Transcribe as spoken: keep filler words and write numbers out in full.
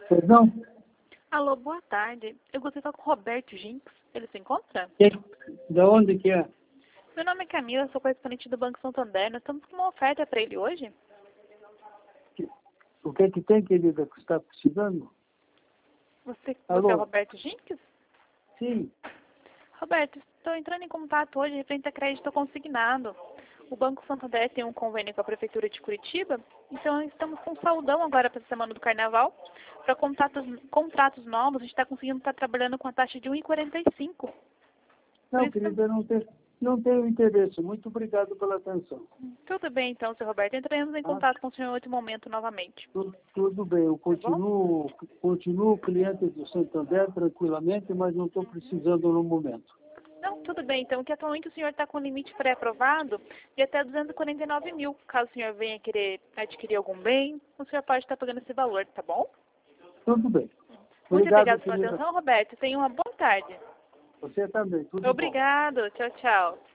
Perdão? Alô, boa tarde. Eu gostaria de falar com o Roberto Jinx. Ele se encontra? Que- Da onde que é? Meu nome é Camila, sou correspondente do Banco Santander. Nós estamos com uma oferta para ele hoje. O que que tem, querida, que está precisando? Você, Alô? você é o Roberto Jinx? Sim. Roberto, estou entrando em contato hoje referente a crédito consignado. O Banco Santander tem um convênio com a Prefeitura de Curitiba, então estamos com saldão agora para a semana do Carnaval. Para contratos, contratos novos, a gente está conseguindo estar trabalhando com a taxa de um vírgula quarenta e cinco. Não, Por isso, querida, não, tem, não tenho interesse. Muito obrigado pela atenção. tudo bem então, senhor Roberto. Entraremos em Ah, contato com o senhor em outro momento novamente. tu- tudo bem, eu Tá bom? continuo, continuo cliente do Santander tranquilamente, mas não estou precisando no momento. Não, tudo bem. Então, que atualmente o senhor está com limite pré-aprovado de até duzentos e quarenta e nove mil. Caso o senhor venha querer adquirir algum bem, o senhor pode estar pagando esse valor, tá bom? Tudo bem. Muito Obrigado, obrigada pela querida. atenção, Roberto. Tenha uma boa tarde. Você também. Tudo bom. Obrigado. Tchau, tchau.